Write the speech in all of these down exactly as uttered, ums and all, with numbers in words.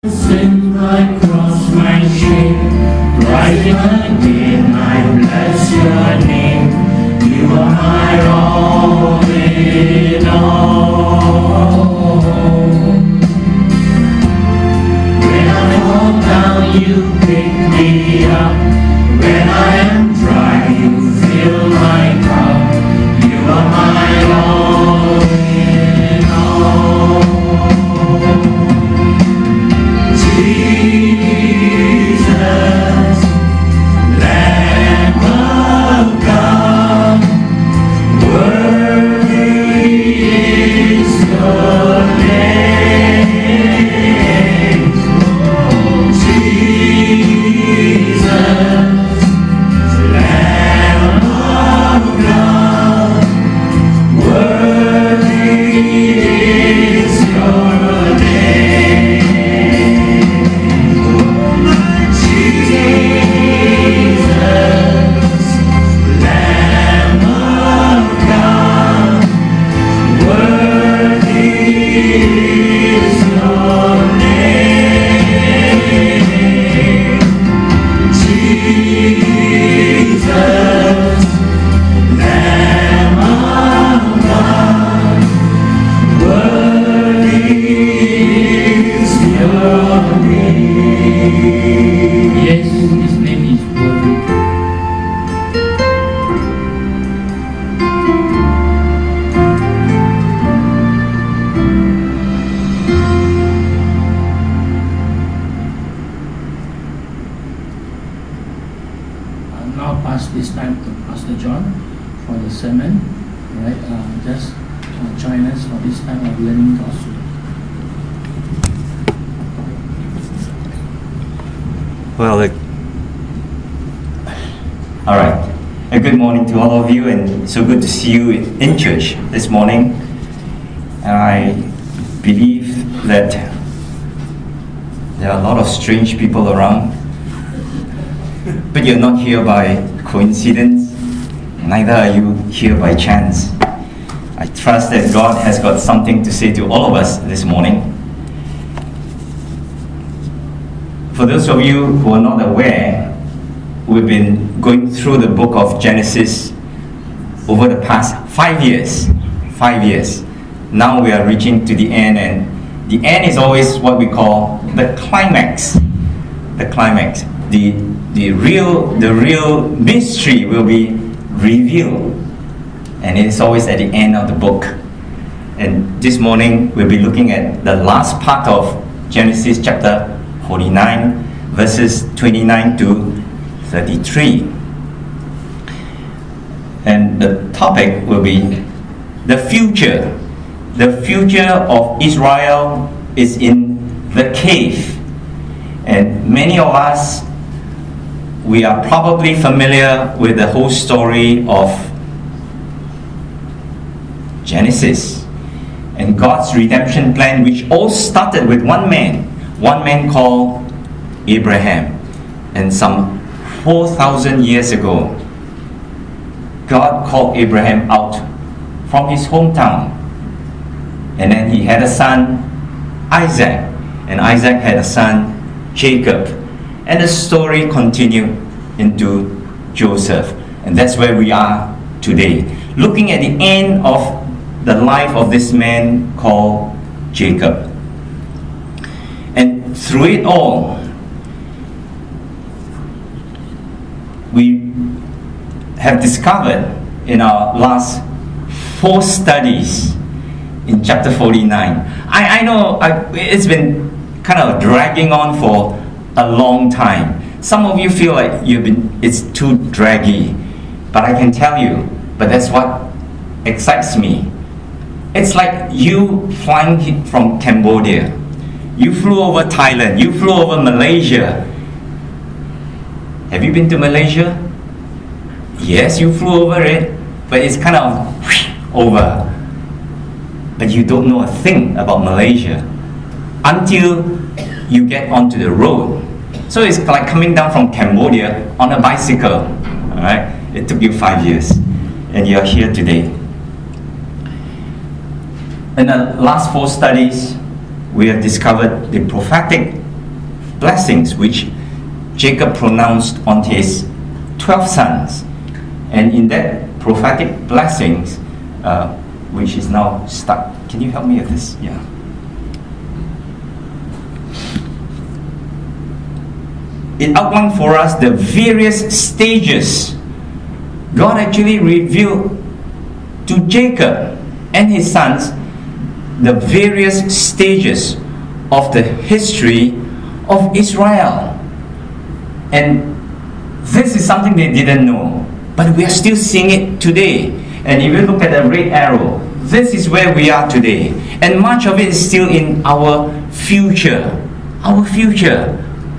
Sin, my cross, my shame, rising again, I bless your name. You are my all in all. When I fall down, you pick me up. When I am dry, you fill my cup. You are my all in all. Jesus, Lamb of God, worthy is your name. Jesus, Lamb of God, worthy is your name. Well, uh, all right. A good morning to all of you, and so good to see you in church this morning. I believe that there are a lot of strange people around, but you're not here by coincidence, neither are you here by chance. I trust that God has got something to say to all of us this morning. For those of you who are not aware, we've been going through the book of Genesis over the past five years. Five years. Now we are reaching to the end, and the end is always what we call the climax. The climax. The the real the real mystery will be revealed, and it is always at the end of the book. And this morning we'll be looking at the last part of Genesis chapter forty-nine, verses twenty-nine to thirty-three. And the topic will be the future. The future of Israel is in the cave. And many of us, we are probably familiar with the whole story of Genesis and God's redemption plan, which all started with one man. One man called Abraham. And some four thousand years ago, God called Abraham out from his hometown. And then he had a son, Isaac. And Isaac had a son, Jacob. And the story continued into Joseph. And that's where we are today, looking at the end of the life of this man called Jacob. And through it all, we have discovered in our last four studies in chapter forty-nine. I, I know I, it's been kind of dragging on for a long time. Some of you feel like you've been it's too draggy, but I can tell you, but that's what excites me. It's like you flying from Cambodia. You flew over Thailand. You flew over Malaysia. Have you been to Malaysia? Yes, you flew over it, but it's kind of whoosh, over. But you don't know a thing about Malaysia until you get onto the road. So it's like coming down from Cambodia on a bicycle. All right? It took you five years, and you're here today. In the last four studies, we have discovered the prophetic blessings which Jacob pronounced on his twelve sons. And in that prophetic blessings, uh, which is now stuck. Can you help me with this? Yeah. It outlined for us the various stages God actually revealed to Jacob and his sons, the various stages of the history of Israel. And this is something they didn't know, but we are still seeing it today. And if you look at the red arrow, this is where we are today. And much of it is still in our future. Our future.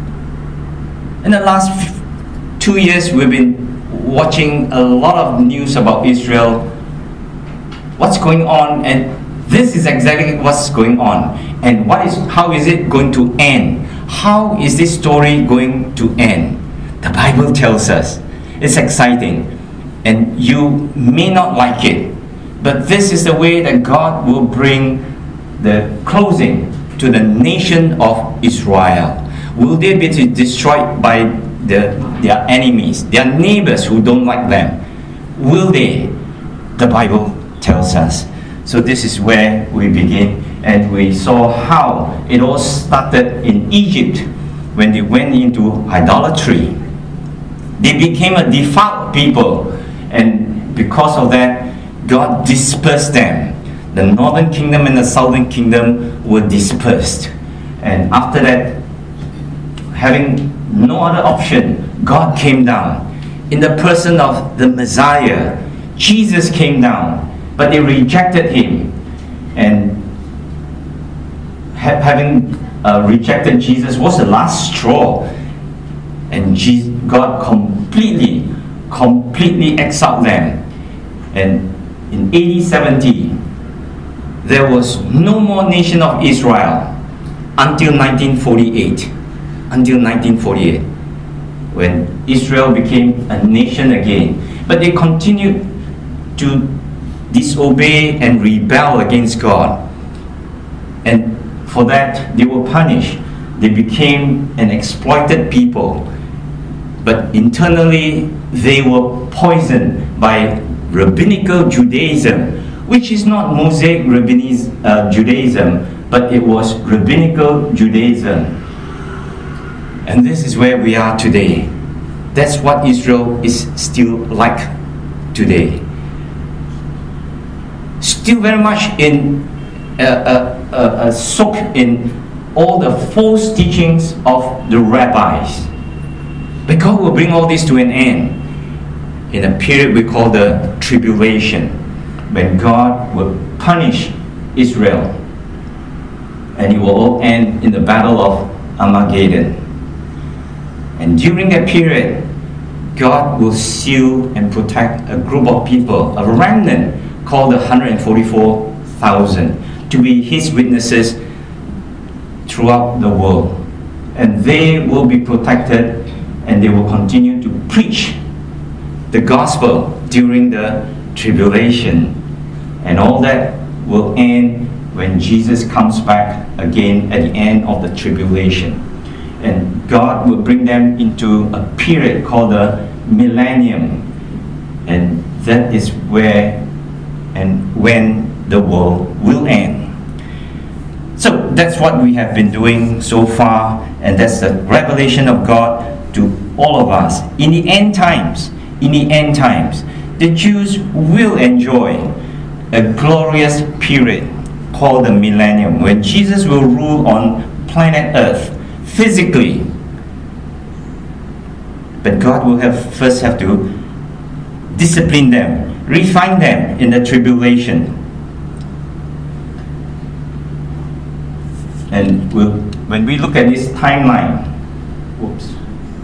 In the last f- two years, we've been watching a lot of news about Israel, what's going on, and this is exactly what's going on. And what is, how is it going to end? How is this story going to end? The Bible tells us. It's exciting, and you may not like it, but this is the way that God will bring the closing to the nation of Israel. Will they be destroyed by the, their enemies, their neighbors who don't like them? Will they? The Bible tells us. So this is where we begin, and we saw how it all started in Egypt when they went into idolatry. They became a defiled people, and because of that, God dispersed them. The northern kingdom and the southern kingdom were dispersed. And after that, having no other option, God came down in the person of the Messiah. Jesus came down, but they rejected him. And ha- having uh, rejected Jesus was the last straw. And Jesus, God completely, completely exiled them. And in A D seventy, there was no more nation of Israel until nineteen forty-eight. Until nineteen forty-eight, when Israel became a nation again. But they continued to disobey and rebel against God. And for that, they were punished. They became an exploited people. But internally, they were poisoned by rabbinical Judaism, which is not Mosaic rabbinic, uh, Judaism, but it was rabbinical Judaism. And this is where we are today. That's what Israel is still like today. Still very much in uh, uh, uh, uh, soaked in all the false teachings of the rabbis. But God will bring all this to an end in a period we call the tribulation, when God will punish Israel, and it will all end in the battle of Armageddon. And during that period, God will seal and protect a group of people, a remnant called the one hundred forty-four thousand, to be His witnesses throughout the world. And they will be protected, and they will continue to preach the gospel during the tribulation. And all that will end when Jesus comes back again at the end of the tribulation. And God will bring them into a period called the millennium. And that is where and when the world will end. So that's what we have been doing so far, and that's the revelation of God to all of us. In the end times, in the end times, the Jews will enjoy a glorious period called the millennium, when Jesus will rule on planet Earth physically. But God will have first have to discipline them, refine them in the tribulation. And we'll, when we look at this timeline, whoops,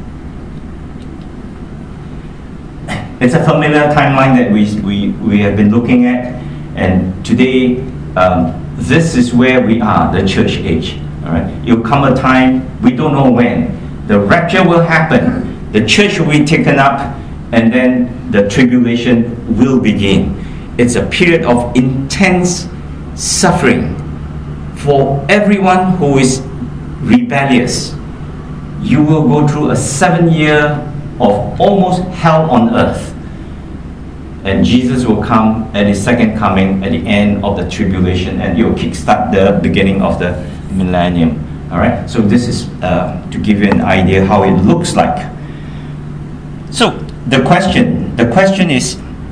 it's a familiar timeline that we, we, we have been looking at. And today, um, this is where we are, the church age. All right, it will come a time, we don't know when, the rapture will happen, the church will be taken up, and then the tribulation will begin. It's a period of intense suffering for everyone who is rebellious, you will go through a seven year of almost hell on earth. And Jesus will come at his second coming at the end of the tribulation, and he will kickstart the beginning of the millennium. All right, so this is uh, to give you an idea how it looks like. So the question, the question is,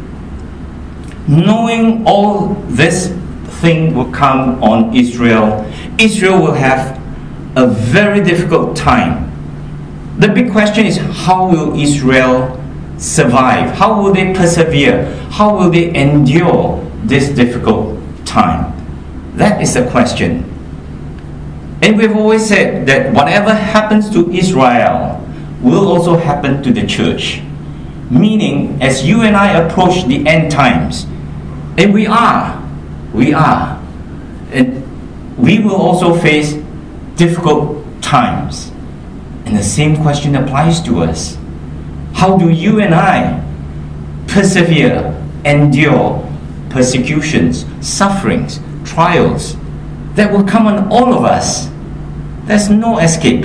knowing all this thing will come on Israel, Israel will have a very difficult time. The big question is, how will Israel survive? How will they persevere? How will they endure this difficult time? That is the question. And we've always said that whatever happens to Israel will also happen to the church. Meaning, as you and I approach the end times, and we are, we are, and we will also face difficult times. And the same question applies to us. How do you and I persevere, endure persecutions, sufferings, trials that will come on all of us? There's no escape.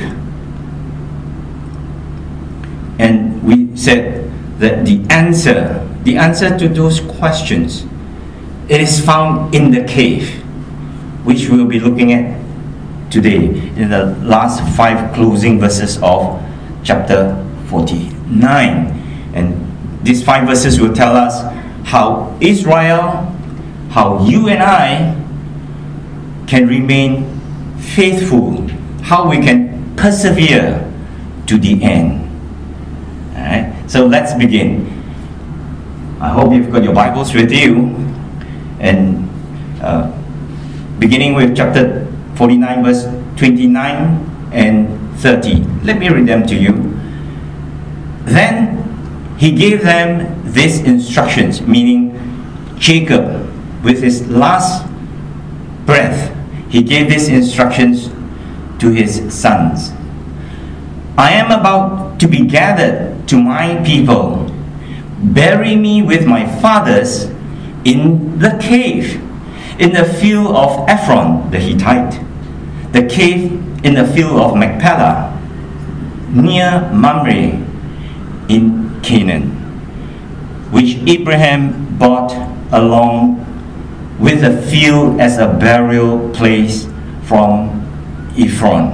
And we said that the answer, the answer to those questions, it is found in the cave, which we'll be looking at today in the last five closing verses of chapter forty-nine. And these five verses will tell us how Israel, how you and I can remain faithful, how we can persevere to the end. Alright, so let's begin. I hope you've got your Bibles with you, and uh, beginning with chapter forty-nine, verse twenty-nine and thirty. Let me read them to you. Then he gave them these instructions, meaning Jacob, with his last breath, he gave these instructions to his sons. I am about to be gathered to my people. Bury me with my fathers in the cave, in the field of Ephron the Hittite, the cave in the field of Machpelah, near Mamre in Canaan, which Abraham bought along with the field as a burial place from Ephron.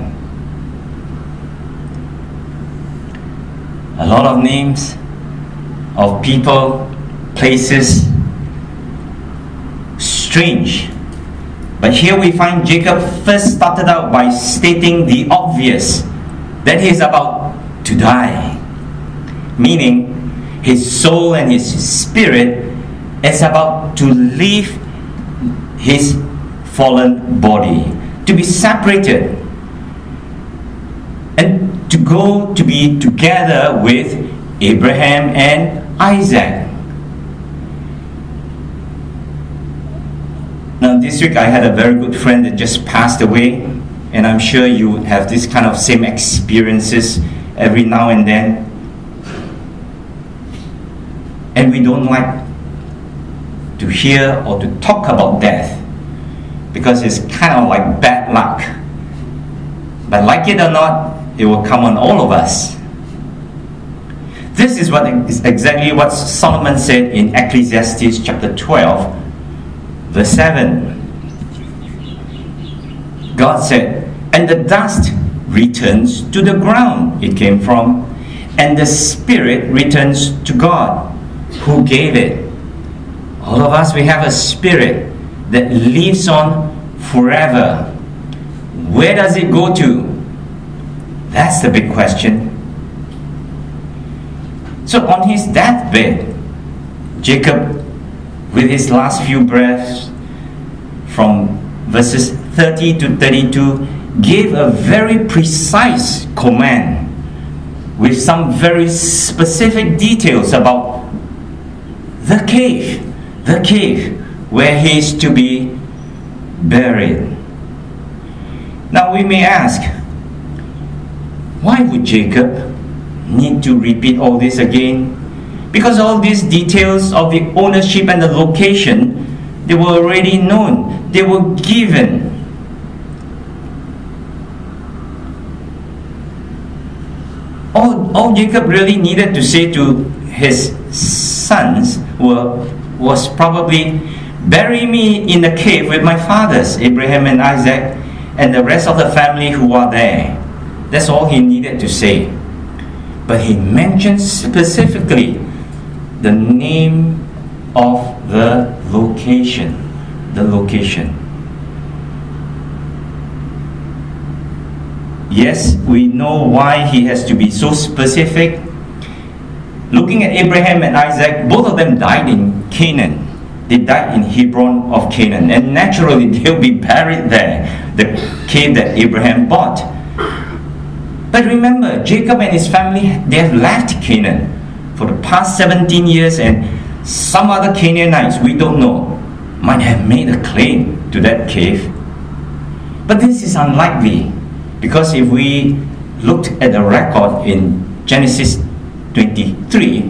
A lot of names of people, places, strange. But here we find Jacob first started out by stating the obvious, that he is about to die. Meaning, his soul and his spirit is about to leave his fallen body, to be separated, and to go to be together with Abraham and Isaac. Now this week I had a very good friend that just passed away, and I'm sure you have this kind of same experiences every now and then. And we don't like to hear or to talk about death, because it's kind of like bad luck. But like it or not, it will come on all of us. This is what is exactly what Solomon said in Ecclesiastes chapter twelve, verse seven. God said, and the dust returns to the ground it came from, and the spirit returns to God who gave it. All of us, we have a spirit that lives on forever. Where does it go to? That's the big question. So on his deathbed, Jacob, with his last few breaths, from verses thirty to thirty-two, gave a very precise command with some very specific details about the cave, the cave where he is to be buried. Now we may ask, why would Jacob need to repeat all this again? Because all these details of the ownership and the location, they were already known. They were given. all Jacob really needed to say to his sons were, was probably, bury me in the cave with my fathers, Abraham and Isaac, and the rest of the family who are there. That's all he needed to say. But he mentioned specifically the name of the location. The location. Yes, we know why he has to be so specific. Looking at Abraham and Isaac, both of them died in Canaan. They died in Hebron of Canaan, and naturally they'll be buried there, the cave that Abraham bought. But remember, Jacob and his family, they have left Canaan for the past seventeen years, and some other Canaanites, we don't know, might have made a claim to that cave. But this is unlikely, because if we looked at the record in Genesis twenty-three,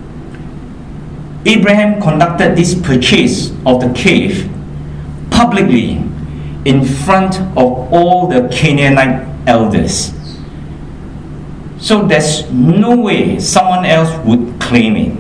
Abraham conducted this purchase of the cave publicly in front of all the Canaanite elders. So there's no way someone else would claim it.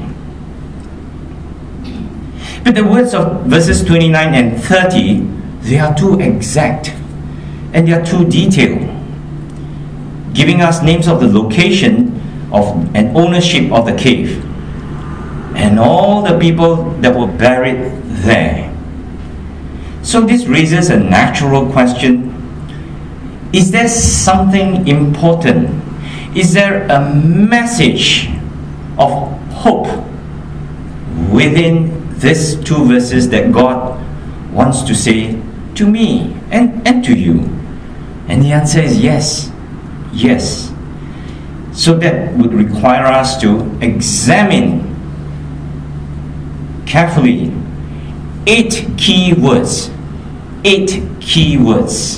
But the words of verses twenty-nine and thirty, they are too exact and they are too detailed, giving us names of the location of and ownership of the cave and all the people that were buried there. So this raises a natural question. Is there something important? Is there a message of hope within these two verses that God wants to say to me and, and to you? And the answer is yes. Yes. So that would require us to examine carefully eight key words. Eight key words.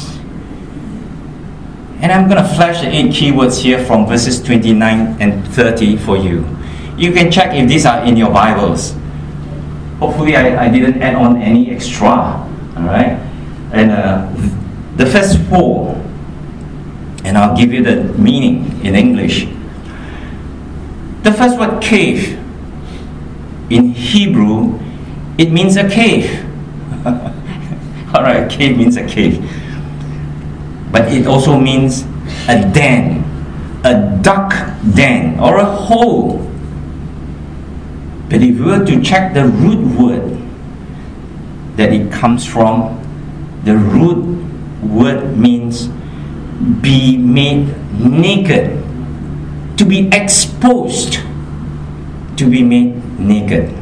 And I'm going to flash the eight key words here from verses twenty-nine and thirty for you. You can check if these are in your Bibles. Hopefully I, I didn't add on any extra. Alright? And uh, the first four, and I'll give you the meaning in English. The first word, cave, in Hebrew, it means a cave. Alright, cave means a cave. But it also means a den, a dark den, or a hole. But if we were to check the root word that it comes from, the root word means be made naked, to be exposed, to be made naked.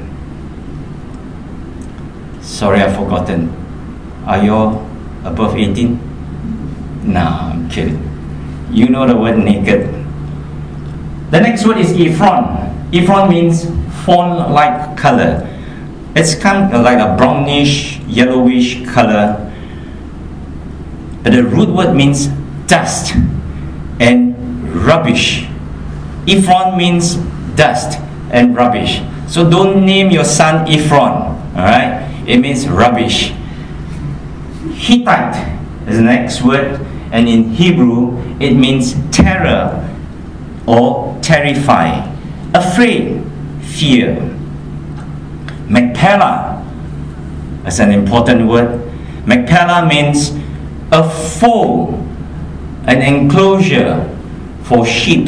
Sorry, I've forgotten. Are you all above eighteen? No, I'm kidding. You know the word naked. The next word is Ephron. Ephron means fawn-like color. It's kind of like a brownish, yellowish color. But the root word means dust and rubbish. Ephron means dust and rubbish. So don't name your son Ephron. Alright? It means rubbish. Hittite is the next word, and in Hebrew it means terror or terrify, afraid, fear. Machpelah is an important word. Machpelah means a fold, an enclosure for sheep.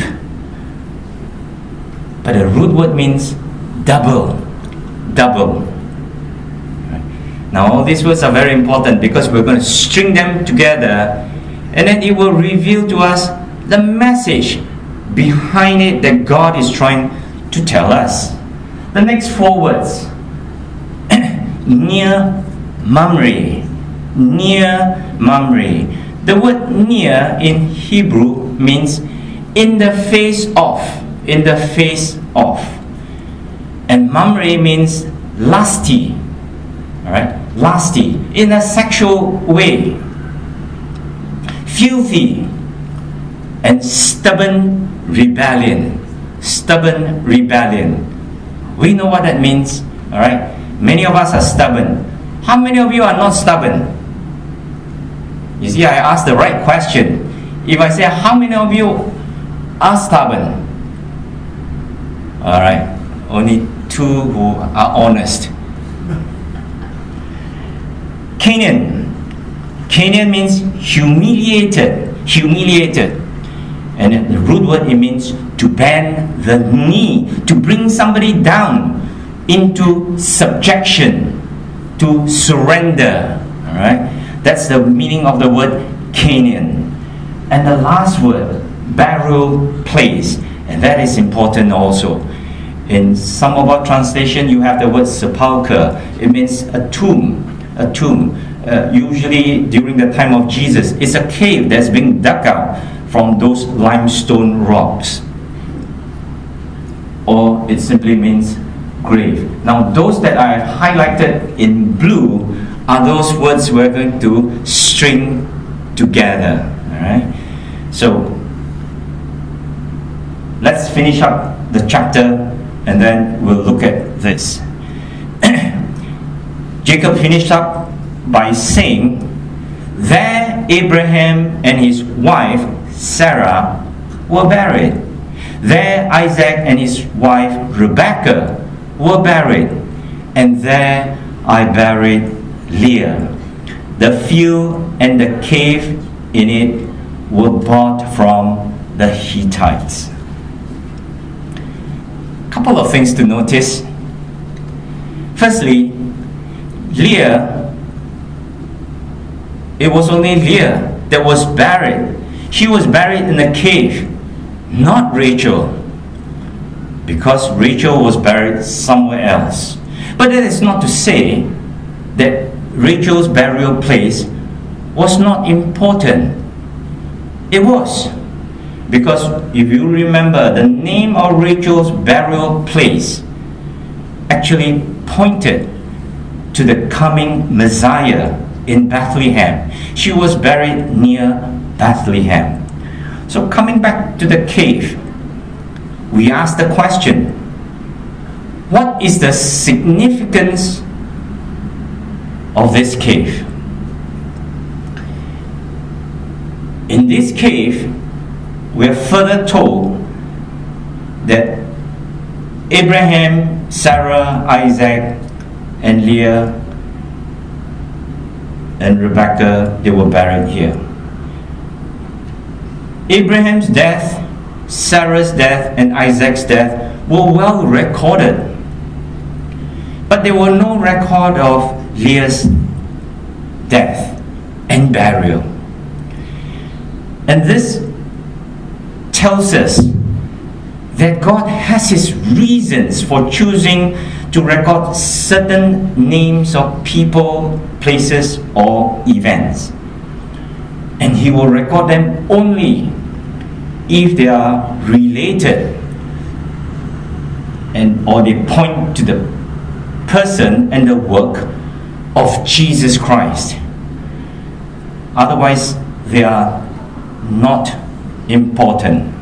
But the root word means double, double. Now all these words are very important because we're going to string them together, and then it will reveal to us the message behind it that God is trying to tell us. The next four words, near Mamre, near Mamre. The word near in Hebrew means in the face of, in the face of. And Mamre means lusty, alright, lusty, in a sexual way, filthy, and stubborn rebellion, stubborn rebellion. We know what that means, alright? Many of us are stubborn. How many of you are not stubborn? You see, I asked the right question. If I say, how many of you are stubborn? All right, only two who are honest. Canaan. Canaan means humiliated, humiliated. And the root word, it means to bend the knee, to bring somebody down into subjection, to surrender. All right, that's the meaning of the word Canaan. And the last word, burial place, and that is important also. In some of our translation, you have the word sepulchre. It means a tomb, a tomb. Uh, usually during the time of Jesus, it's a cave that's being dug out from those limestone rocks. Or it simply means grave. Now those that are highlighted in blue are those words we're going to string together. Alright? So let's finish up the chapter and then we'll look at this. Jacob finished up by saying, there Abraham and his wife Sarah were buried. There Isaac and his wife Rebekah were buried. And there I buried Leah. The field and the cave in it were bought from the Hittites. Couple of things to notice. Firstly, Leah, it was only Leah that was buried. She was buried in a cave, not Rachel, because Rachel was buried somewhere else. But that is not to say that Rachel's burial place was not important. It was. Because if you remember, the name of Rachel's burial place actually pointed to the coming Messiah in Bethlehem. She was buried near Bethlehem. So coming back to the cave, we ask the question, what is the significance of this cave? In this cave, we are further told that Abraham, Sarah, Isaac, and Leah and Rebekah, they were buried here. Abraham's death, Sarah's death, and Isaac's death were well recorded. But there were no record of Leah's death and burial. And this tells us that God has His reasons for choosing to record certain names of people, places, or events. And He will record them only if they are related and or they point to the person and the work of Jesus Christ. Otherwise, they are not important.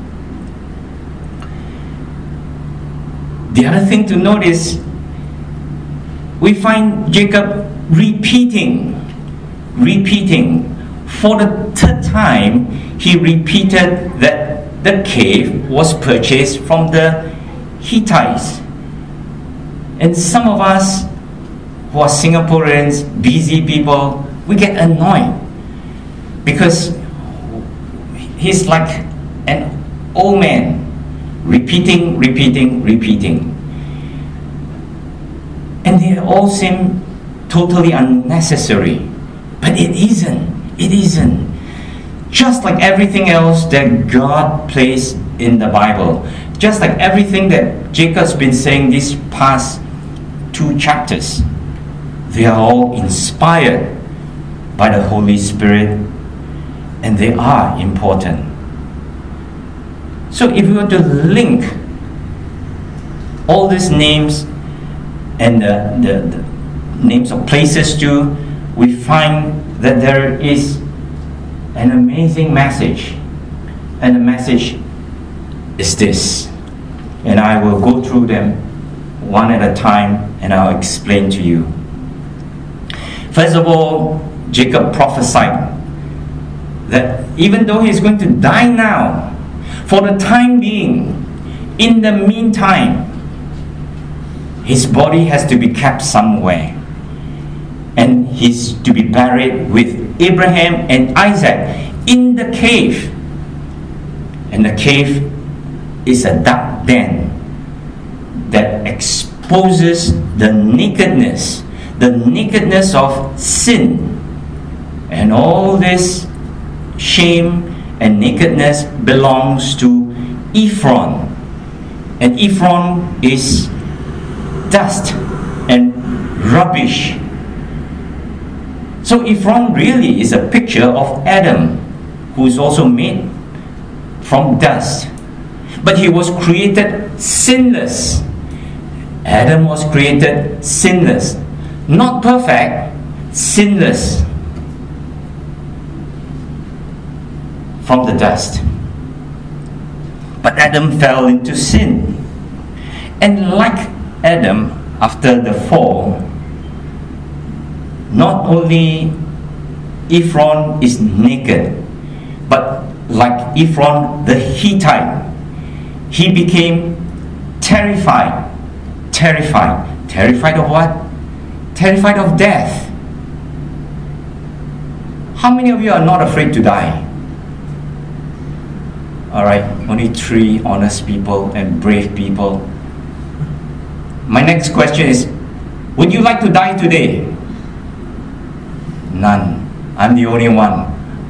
The other thing to note is we find Jacob repeating, repeating. For the third time, he repeated that the cave was purchased from the Hittites. And some of us who are Singaporeans, busy people, we get annoyed because he's like an old man, repeating, repeating, repeating. And they all seem totally unnecessary. But it isn't. It isn't. Just like everything else that God placed in the Bible, just like everything that Jacob's been saying these past two chapters, they are all inspired by the Holy Spirit, and they are important. So if we were to link all these names and the, the, the names of places too, we find that there is an amazing message. And the message is this. And I will go through them one at a time and I'll explain to you. First of all, Jacob prophesied that even though he's going to die now, for the time being, In the meantime, his body has to be kept somewhere. And he's to be buried with Abraham and Isaac in the cave. And the cave is a dark den that exposes the nakedness, the nakedness of sin. And all this shame and nakedness belongs to Ephron. And Ephron is dust and rubbish. So Ephron really is a picture of Adam, who is also made from dust. But he was created sinless. Adam was created sinless. Not perfect, sinless. From the dust. But Adam fell into sin. And like Adam, after the fall, not only Ephron is naked, but like Ephron the Hittite, he became terrified. Terrified. Terrified of what? Terrified of death. How many of you are not afraid to die? Alright, only three honest people and brave people. My next question is, would you like to die today? None. I'm the only one.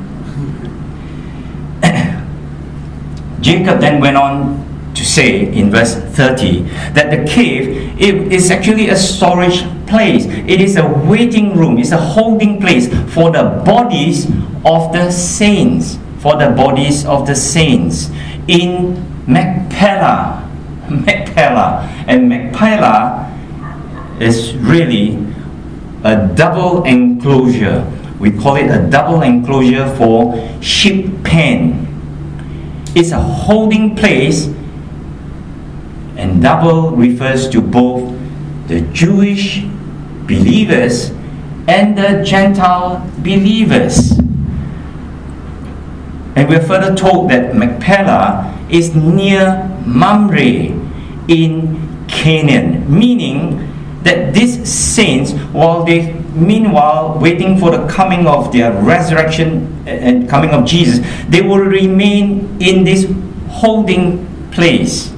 Jacob then went on to say in verse thirty that the cave it is actually a storage place. It is a waiting room. It's a holding place for the bodies of the saints. For the bodies of the saints in Machpelah. Machpelah. And Machpelah is really a double enclosure. We call it a double enclosure for sheep pen. It's a holding place, and double refers to both the Jewish believers and the Gentile believers. And we're further told that Machpelah is near Mamre in Canaan, meaning that these saints, while they meanwhile waiting for the coming of their resurrection and coming of Jesus, they will remain in this holding place.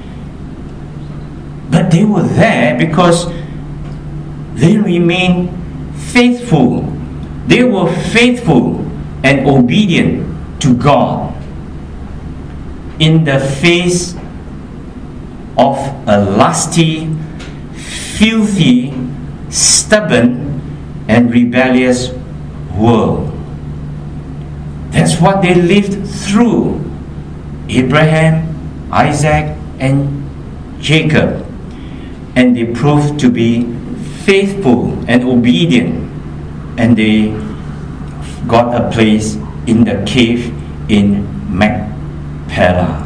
But they were there because they remained faithful. They were faithful and obedient to God in the face of a lusty, filthy, stubborn, and rebellious world. That's what they lived through. Abraham, Isaac, and Jacob. And they proved to be faithful and obedient. And they got a place in the cave in Machpelah.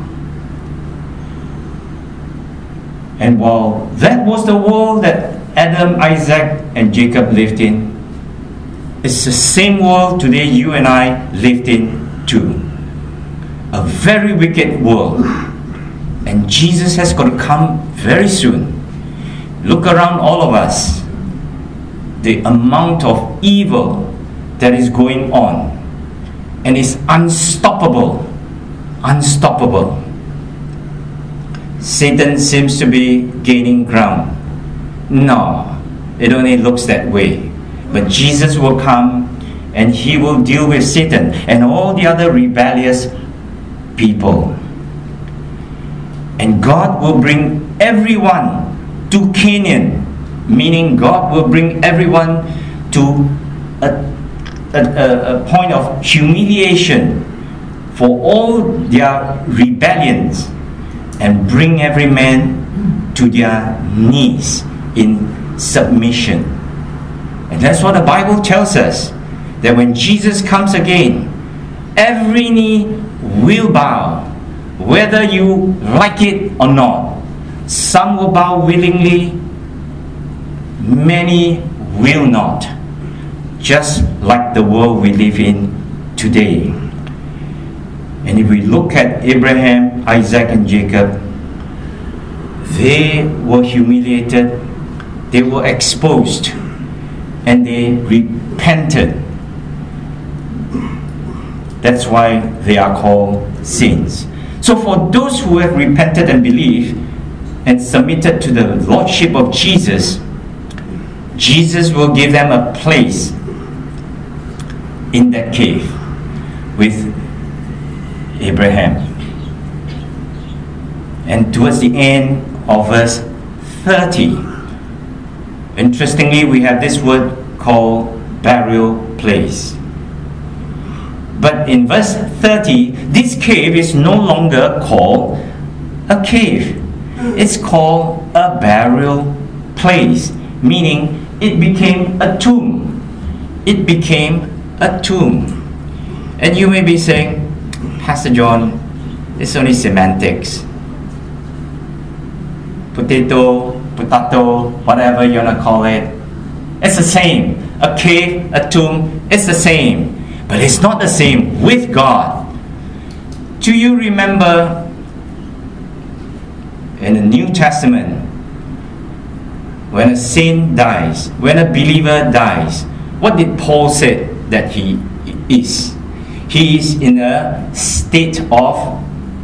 And while that was the world that Adam, Isaac, and Jacob lived in, it's the same world today you and I lived in too. A very wicked world. And Jesus has got to come very soon. Look around all of us. The amount of evil that is going on. And it's unstoppable. Unstoppable. Satan seems to be gaining ground. No, it only looks that way. But Jesus will come and he will deal with Satan and all the other rebellious people. And God will bring everyone to Canaan, meaning God will bring everyone to a, a, a point of humiliation for all their rebellions, and bring every man to their knees in submission. And that's what the Bible tells us, that when Jesus comes again, every knee will bow, whether you like it or not. Some will bow willingly, many will not, just like the world we live in today. And if we look at Abraham, Isaac, and Jacob, they were humiliated, they were exposed, and they repented. That's why they are called saints. So for those who have repented and believed and submitted to the Lordship of Jesus, Jesus will give them a place in that cave with Abraham. And towards the end of verse thirty, interestingly, we have this word called burial place. But in verse thirty, this cave is no longer called a cave. It's called a burial place, meaning it became a tomb. It became a tomb. And you may be saying, Pastor John, it's only semantics. Potato, potato, whatever you want to call it. It's the same. A cave, a tomb, it's the same. But it's not the same with God. Do you remember in the New Testament, when a saint dies, when a believer dies, what did Paul say that he is? He is in a state of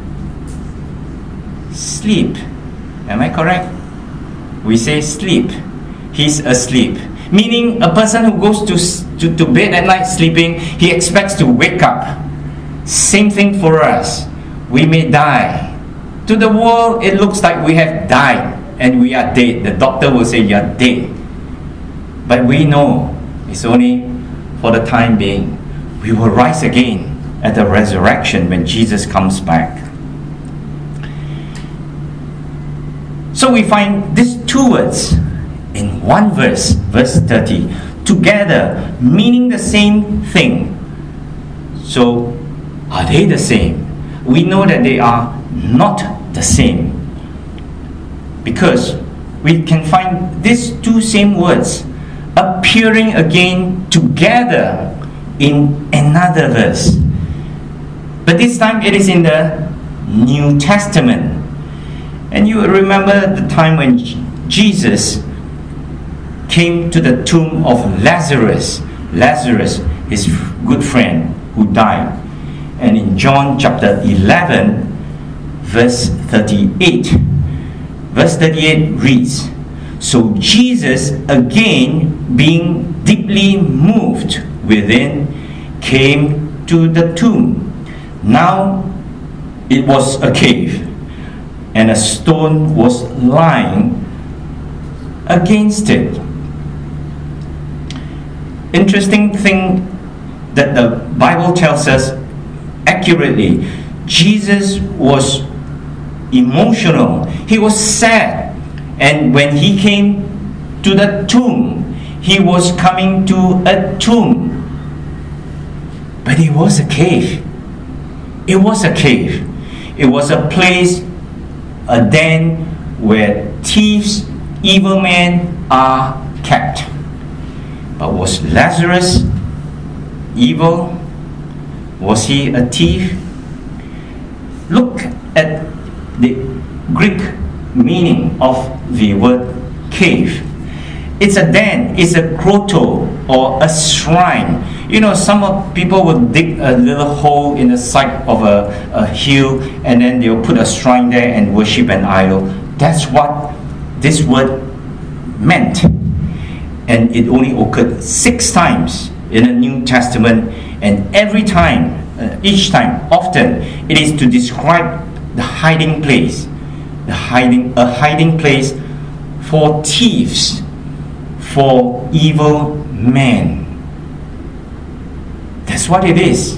sleep. Am I correct? We say sleep. He's asleep. Meaning a person who goes to, to, to bed at night sleeping, he expects to wake up. Same thing for us. We may die. To the world, it looks like we have died and we are dead. The doctor will say you are dead. But we know it's only for the time being. We will rise again at the resurrection when Jesus comes back. So we find these two words in one verse, verse thirty, together, meaning the same thing. So, are they the same? We know that they are not the same, because we can find these two same words appearing again together in another verse. But this time it is in the New Testament. And you remember the time when Jesus came to the tomb of Lazarus. Lazarus, his good friend who died. And in John chapter eleven, verse thirty-eight, verse thirty-eight reads, "So Jesus, again being deeply moved within, came to the tomb. Now it was a cave, and a stone was lying against it." Interesting thing that the Bible tells us accurately, Jesus was emotional. He was sad. And when he came to the tomb, he was coming to a tomb. But it was a cave. It was a cave. It was a place, a den where thieves, evil men are kept. But was Lazarus evil? Was he a thief? Look at the Greek meaning of the word cave. It's a den, it's a grotto or a shrine. You know, some of people will dig a little hole in the side of a, a hill and then they'll put a shrine there and worship an idol. That's what this word meant. And it only occurred six times in the New Testament, and every time, uh, each time, often, it is to describe the hiding place, the hiding, a hiding place for thieves, for evil men. That's what it is.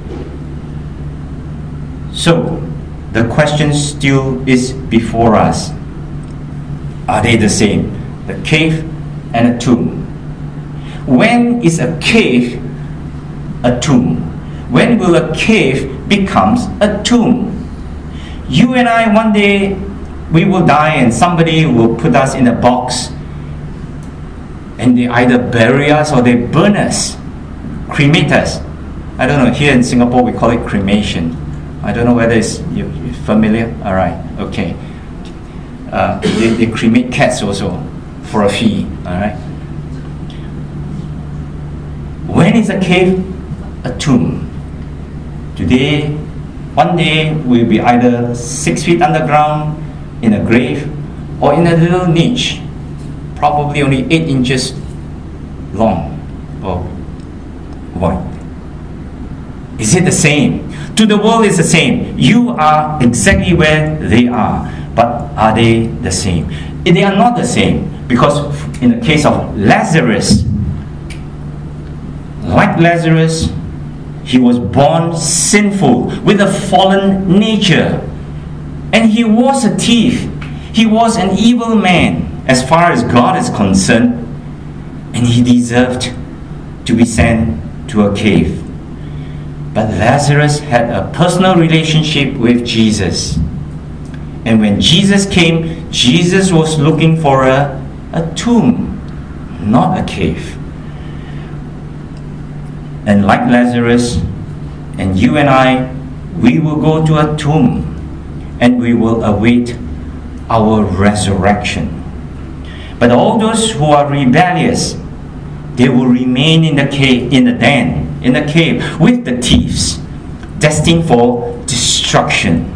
So, the question still is before us. Are they the same? The cave and a tomb. When is a cave a tomb? When will a cave becomes a tomb? You and I, one day, we will die and somebody will put us in a box and they either bury us or they burn us, cremate us. I don't know, here in Singapore we call it cremation. I don't know whether it's, you, you're familiar? Alright, okay. uh, they, they cremate cats also for a fee. All right. When is a cave a tomb? Today, one day we'll be either six feet underground in a grave or in a little niche, probably only eight inches long or wide. Is it the same? To the world, it's the same. You are exactly where they are, but are they the same? They are not the same, because in the case of Lazarus, like Lazarus, he was born sinful with a fallen nature, and he was a thief. He was an evil man as far as God is concerned, and he deserved to be sent to a cave. But Lazarus had a personal relationship with Jesus. And when Jesus came, Jesus was looking for a, a tomb, not a cave. And like Lazarus, and you and I, we will go to a tomb and we will await our resurrection. But all those who are rebellious, they will remain in the cave, in the den, in the cave with the thieves, destined for destruction.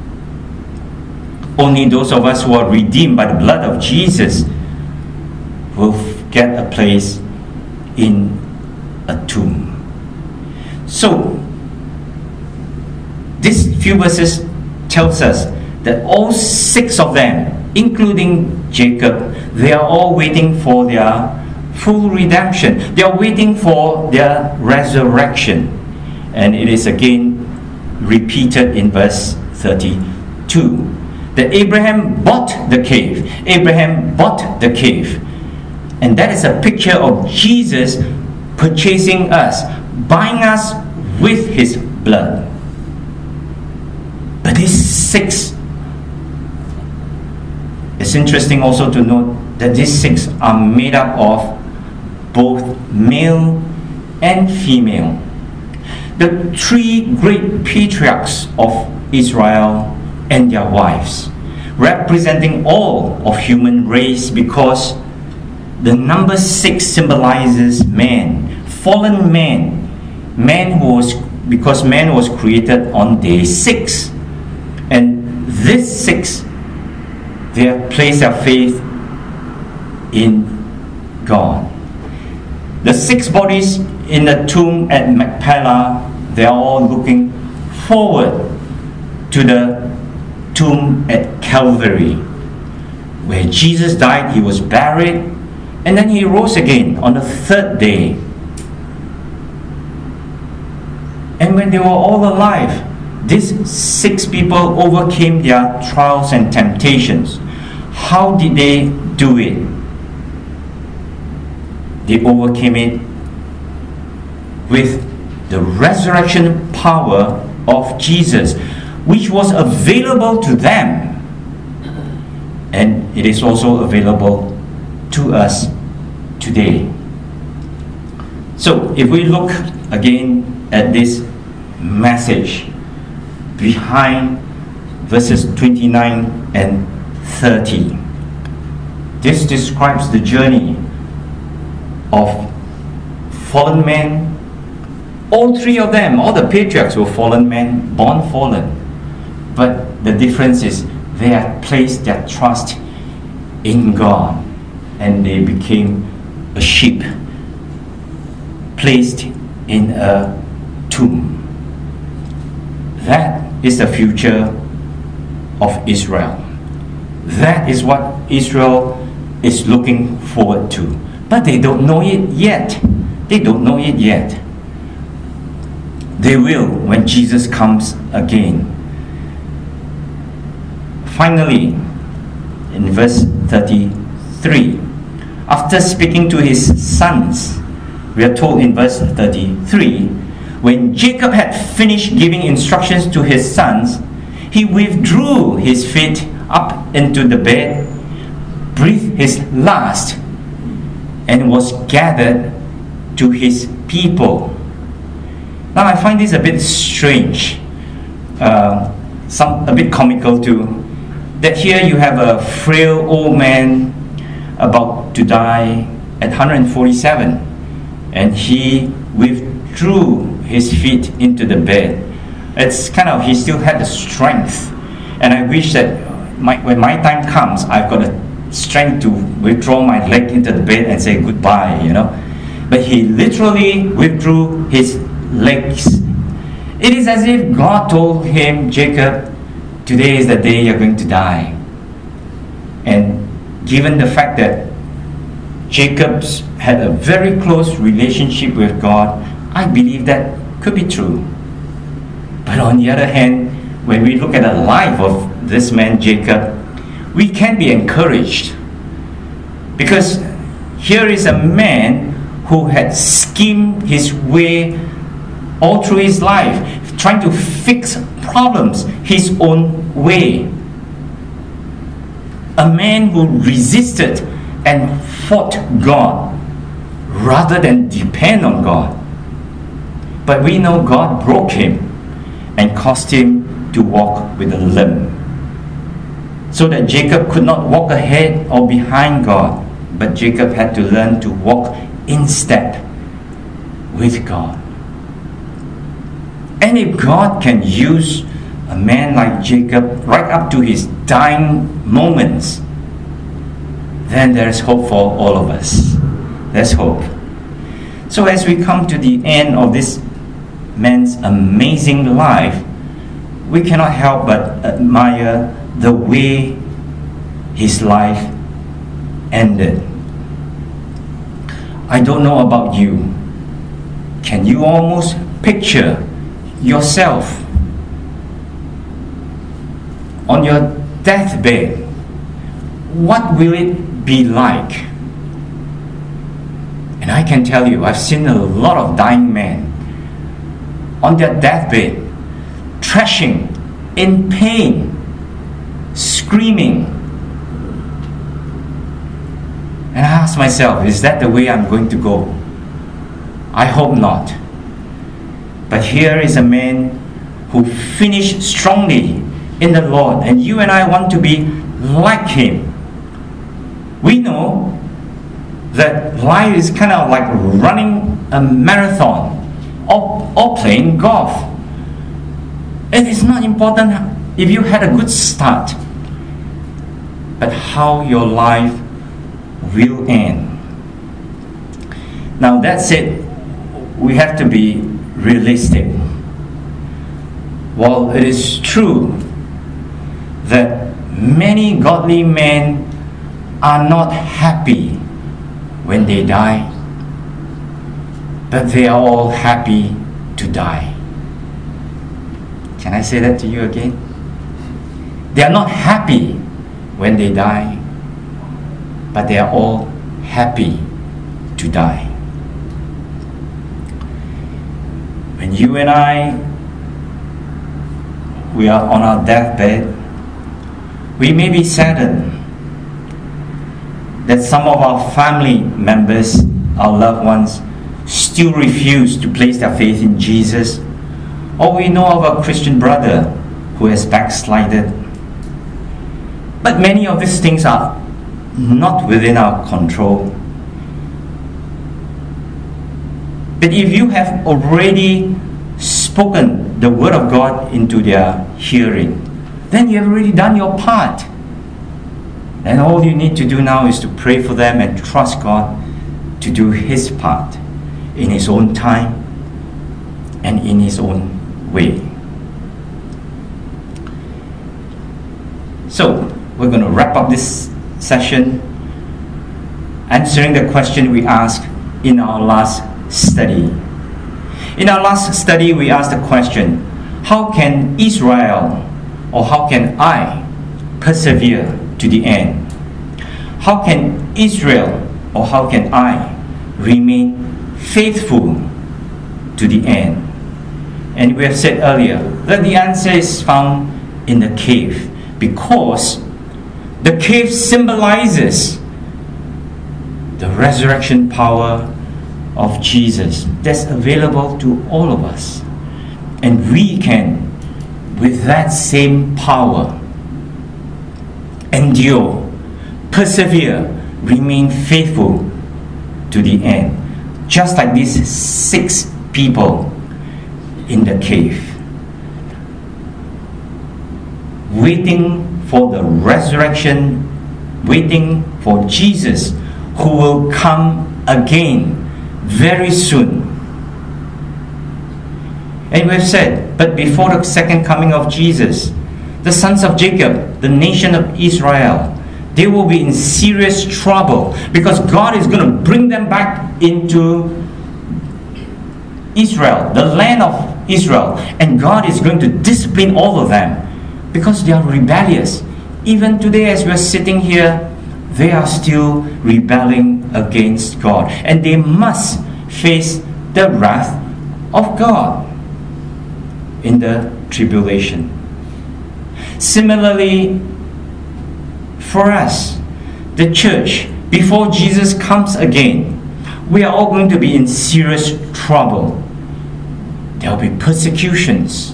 Only those of us who are redeemed by the blood of Jesus will get a place in a tomb. So, these few verses tells us that all six of them, including Jacob, they are all waiting for their full redemption. They are waiting for their resurrection. And it is again repeated in verse thirty-two. That Abraham bought the cave. Abraham bought the cave. And that is a picture of Jesus purchasing us, buying us with his blood. But these six, it's interesting also to note that these six are made up of both male and female. The three great patriarchs of Israel and their wives, representing all of human race, because the number six symbolizes man, fallen man, man who was, because man was created on day six. And this six, they have placed their faith in God. The six bodies in the tomb at Machpelah, they are all looking forward to the tomb at Calvary, where Jesus died, he was buried, and then he rose again on the third day. And when they were all alive, these six people overcame their trials and temptations. How did they do it? They overcame it with the resurrection power of Jesus, which was available to them, and it is also available to us today. So if we look again at this message behind verses twenty-nine and thirty, this describes the journey of fallen men. All three of them, all the patriarchs were fallen men, born fallen. But the difference is they had placed their trust in God, and they became a sheep placed in a tomb. That is the future of Israel. That is what Israel is looking forward to. But they don't know it yet. They don't know it yet. They will when Jesus comes again. Finally, in verse thirty-three, after speaking to his sons, we are told in verse thirty-three, when Jacob had finished giving instructions to his sons, he withdrew his feet up into the bed, breathed his last, and was gathered to his people. Now I find this a bit strange, uh, some a bit comical too. that here you have a frail old man about to die at one hundred forty-seven, and he withdrew his feet into the bed. It's kind of, he still had the strength, and I wish that my, when my time comes, I've got the strength to withdraw my leg into the bed and say goodbye, you know. But he literally withdrew his legs. It is as if God told him, Jacob, today is the day you're going to die. And given the fact that Jacob's had a very close relationship with God, I believe that could be true. But on the other hand, when we look at the life of this man Jacob, we can be encouraged, because here is a man who had schemed his way all through his life, trying to fix problems his own way. A man who resisted and fought God rather than depend on God. But we know God broke him and caused him to walk with a limp, so that Jacob could not walk ahead or behind God, but Jacob had to learn to walk in step with God. And if God can use a man like Jacob right up to his dying moments, then there's hope for all of us. There's hope. So as we come to the end of this man's amazing life, we cannot help but admire the way his life ended. I don't know about you. Can you almost picture yourself on your deathbed? What will it be like? And I can tell you, I've seen a lot of dying men on their deathbed, thrashing, in pain, screaming. And I ask myself, is that the way I'm going to go? I hope not. But here is a man who finished strongly in the Lord, and you and I want to be like him. We know that life is kind of like running a marathon or, or playing golf. It is not important if you had a good start, but how your life will end. Now that said, we have to be realistic. While it is true that many godly men are not happy when they die, but they are all happy to die. Can I say that to you again? They are not happy when they die, but they are all happy to die. When you and I, we are on our deathbed, we may be saddened that some of our family members, our loved ones, still refuse to place their faith in Jesus, or we know of a Christian brother who has backslided. But many of these things are not within our control. But if you have already spoken the word of God into their hearing, then you have already done your part. And all you need to do now is to pray for them and trust God to do His part in His own time and in His own way. So, we're going to wrap up this session answering the question we asked in our last study. In our last study, we asked the question, how can Israel, or how can I, persevere to the end? How can Israel, or how can I, remain faithful to the end? And we have said earlier that the answer is found in the cave, because the cave symbolizes the resurrection power of Jesus that's available to all of us. And we can, with that same power, endure, persevere, remain faithful to the end. Just like these six people in the cave, waiting for the resurrection, waiting for Jesus, who will come again very soon. And we've said, but before the second coming of Jesus, the sons of Jacob, the nation of Israel, they will be in serious trouble, because God is going to bring them back into Israel, the land of Israel, and God is going to discipline all of them because they are rebellious. Even today, as we're sitting here, they are still rebelling against God, and they must face the wrath of God in the tribulation. Similarly, for us, the church, before Jesus comes again, we are all going to be in serious trouble. There will be persecutions,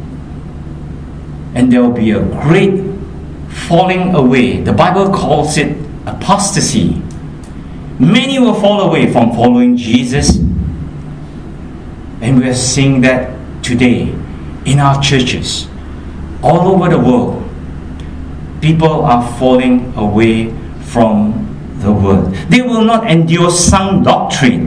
and there will be a great falling away. The Bible calls it apostasy. Many will fall away from following Jesus, and we are seeing that today in our churches all over the world. People are falling away from the word. They will not endure sound doctrine.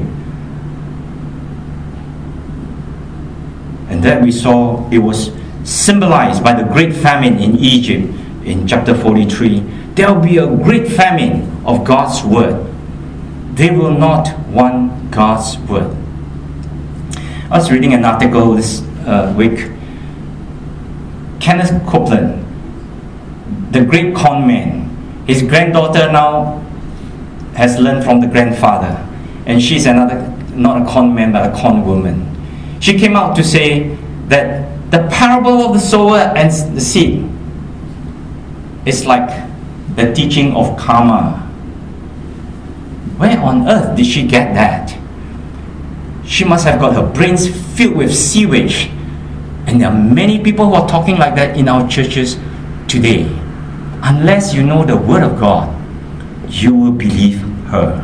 And that we saw, it was symbolized by the great famine in Egypt in chapter forty-three. There will be a great famine of God's word. They will not want God's word. I was reading an article this uh, week. Kenneth Copeland, the great con man, his granddaughter now has learned from the grandfather, and she's another, not a con man but a con woman. She came out to say that the parable of the sower and the seed is like the teaching of karma. Where on earth did she get that? She must have got her brains filled with sewage. And there are many people who are talking like that in our churches today. Unless you know the Word of God, you will believe her.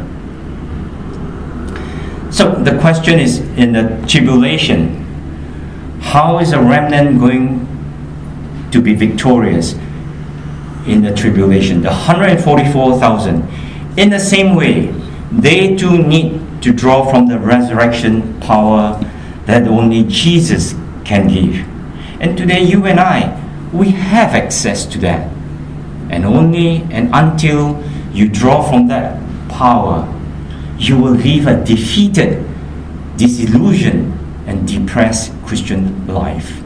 So the question is, in the tribulation, how is a remnant going to be victorious in the tribulation? The one hundred forty-four thousand. In the same way, they too need to draw from the resurrection power that only Jesus can give. And today you and I, we have access to that. And only and until you draw from that power, you will live a defeated, disillusioned, and depressed Christian life.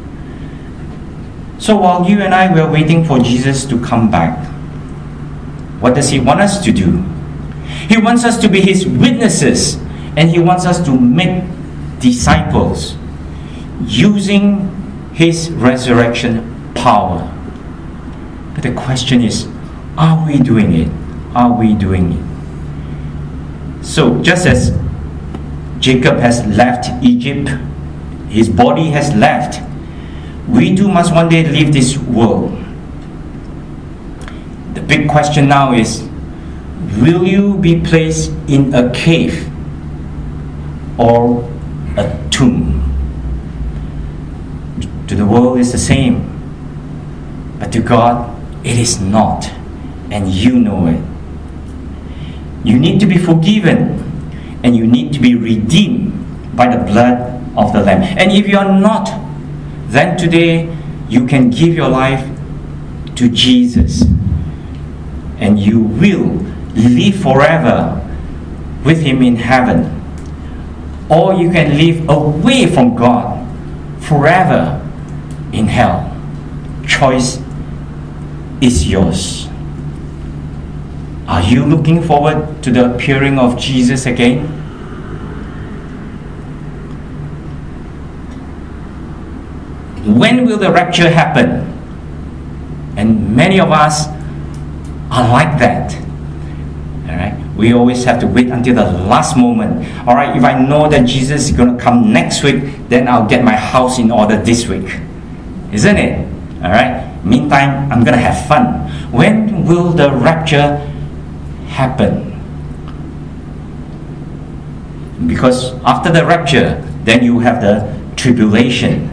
So while you and I were waiting for Jesus to come back, what does He want us to do? He wants us to be His witnesses, and He wants us to make disciples using His resurrection power. But the question is, are we doing it? Are we doing it? So just as Jacob has left Egypt, his body has left, we too must one day leave this world. The big question now is, will you be placed in a cave or a tomb? To the world it's the same, but to God it is not, and you know it. You need to be forgiven, and you need to be redeemed by the blood of the Lamb. And if you are not, then today you can give your life to Jesus, and you will live forever with Him in heaven. Or you can live away from God forever in hell. Choice is yours. Are you looking forward to the appearing of Jesus again? When will the rapture happen? And many of us are like that. Alright? We always have to wait until the last moment. Alright, if I know that Jesus is going to come next week, then I'll get my house in order this week. Isn't it? Alright? Meantime, I'm going to have fun. When will the rapture happen? Because after the rapture, then you have the tribulation.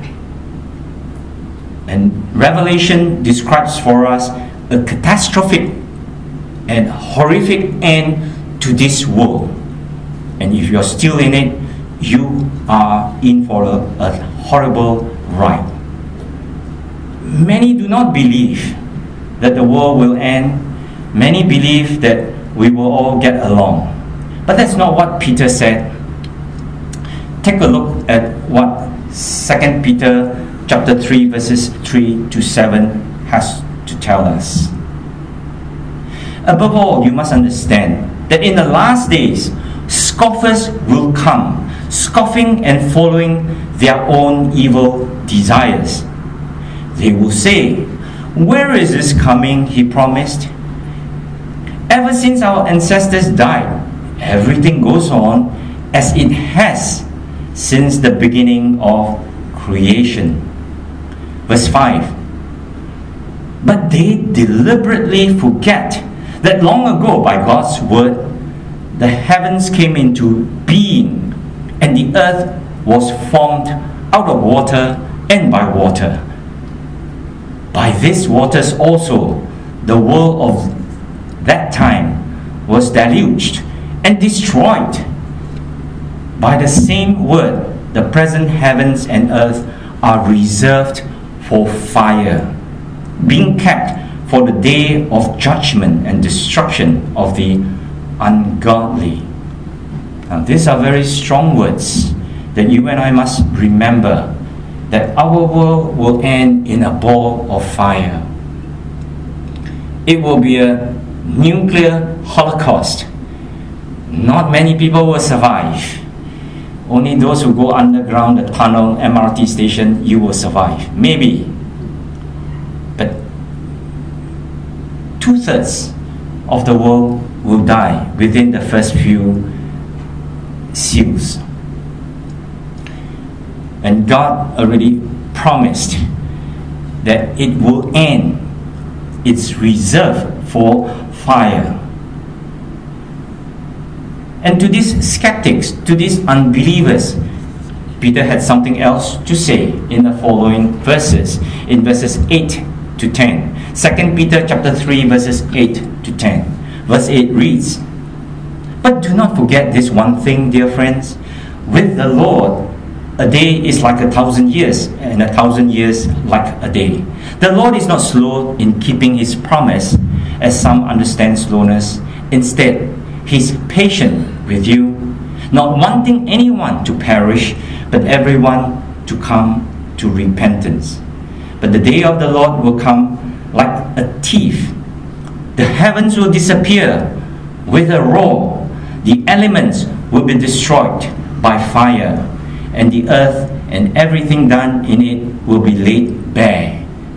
And Revelation describes for us a catastrophic and horrific end to this world. And if you're still in it, you are in for a, a horrible ride. Many do not believe that the world will end. Many believe that we will all get along. But that's not what Peter said. Take a look at what Second Peter chapter three verses three to seven has to tell us. Above all, you must understand that in the last days, scoffers will come, scoffing and following their own evil desires. They will say, "Where is this coming he promised? Ever since our ancestors died, everything goes on as it has since the beginning of creation." Verse five. But they deliberately forget that long ago, by God's word, the heavens came into being, and the earth was formed out of water and by water. By these waters also, the world of that time was deluged and destroyed. By the same word, the present heavens and earth are reserved for fire, being kept for the day of judgment and destruction of the ungodly. Now, these are very strong words that you and I must remember, that our world will end in a ball of fire. It will be a nuclear holocaust. Not many people will survive. Only those who go underground, the tunnel, M R T station, you will survive. Maybe. But two-thirds of the world will die within the first few seals. And God already promised that it will end. It's reserved for fire. And to these skeptics, to these unbelievers, Peter had something else to say in the following verses, in verses eight to ten. Second Peter chapter three, verses eight to ten. Verse eight reads, "But do not forget this one thing, dear friends. With the Lord, a day is like a thousand years, and a thousand years like a day. The Lord is not slow in keeping his promise, as some understand slowness. Instead, he is patient with you, not wanting anyone to perish, but everyone to come to repentance. But the day of the Lord will come like a thief. The heavens will disappear with a roar. The elements will be destroyed by fire, and the earth and everything done in it will be laid bare."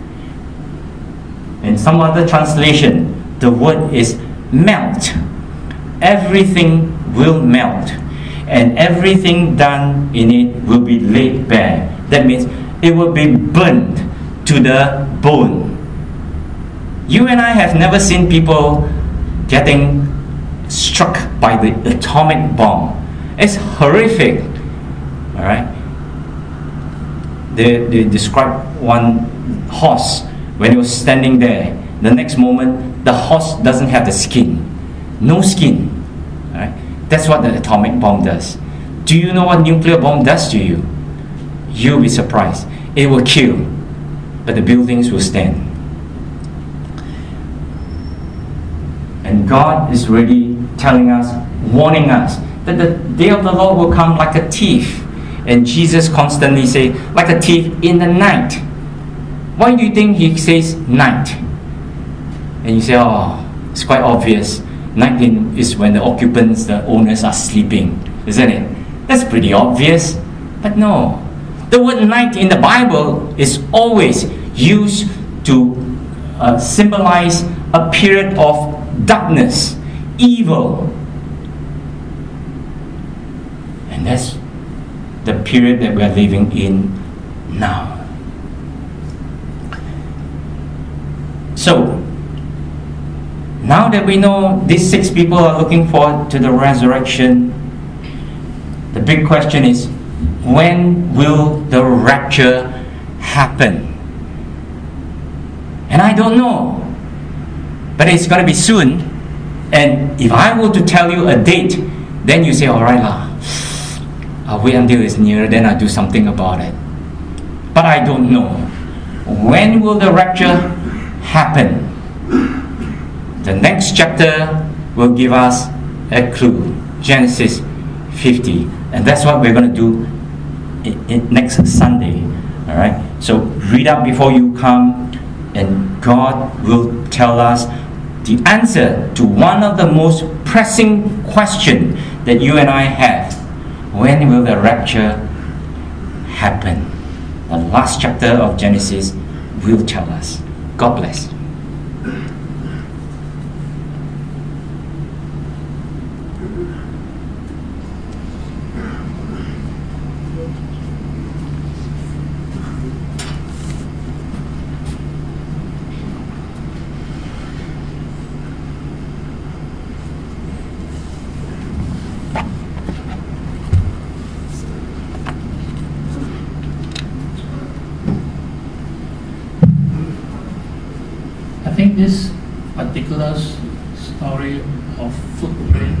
In some other translation, the word is melt. Everything will melt, and everything done in it will be laid bare. That means it will be burned to the bone. You and I have never seen people getting struck by the atomic bomb. It's horrific. Alright? They, they describe one horse when he was standing there. The next moment, the horse doesn't have the skin. No skin. Alright? That's what the atomic bomb does. Do you know what nuclear bomb does to you? You'll be surprised. It will kill, but the buildings will stand. And God is really telling us, warning us, that the day of the Lord will come like a thief. And Jesus constantly say, like a thief in the night. Why do you think he says night? And you say, oh, it's quite obvious. Night in, is when the occupants, the owners are sleeping, isn't it? That's pretty obvious. But no. The word night in the Bible is always used to uh, symbolize a period of darkness, evil. And that's the period that we are living in now. So, now that we know these six people are looking forward to the resurrection, the big question is, when will the rapture happen? And I don't know, but it's going to be soon. And if I were to tell you a date, then you say, all right, lah, I'll wait until it's near, then I'll do something about it. But I don't know. When will the rapture happen? The next chapter will give us a clue. Genesis fifty. And that's what we're going to do in, in next Sunday. Alright? So read up before you come, and God will tell us the answer to one of the most pressing questions that you and I have. When will the rapture happen? The last chapter of Genesis will tell us. God bless. I think this particular s- story of footprint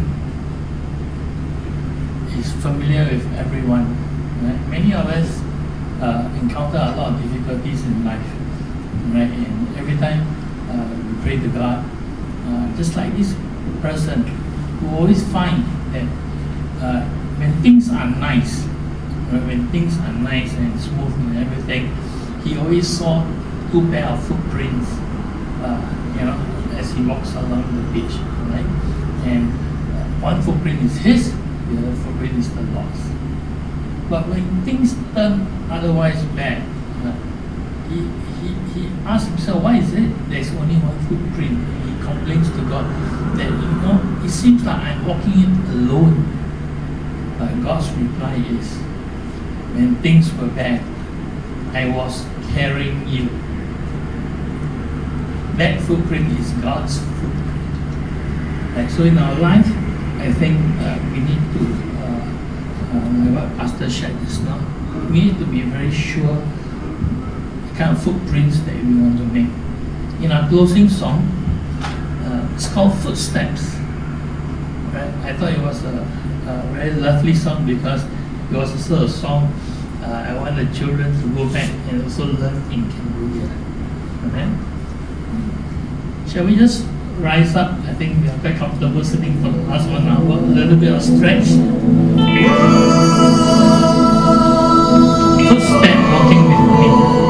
is familiar with everyone. Right? Many of us uh, encounter a lot of difficulties in life, right? And every time uh, we pray to God, uh, just like this person who always find that uh, when things are nice, right? when things are nice and smooth and everything, he always saw two pair of footprints. Uh, you know, as he walks along the beach, right? And uh, one footprint is his, the other footprint is the Lord's. But when things turn otherwise bad, uh, he, he, he asks himself, why is it there's only one footprint? He complains to God that, you know, it seems like I'm walking it alone. But God's reply is, when things were bad, I was carrying you. That footprint is God's footprint. Right? So in our life, I think uh, we need to, uh, uh, like what Pastor shared just now, we need to be very sure the kind of footprints that we want to make. In our closing song, uh, it's called Footsteps. Right? I thought it was a, a very lovely song because it was also a song uh, I want the children to go back and also learn in Cambodia. Amen? Shall we just rise up? I think we are quite comfortable sitting for the last one hour. A little bit of stretch. Footstep walking with me.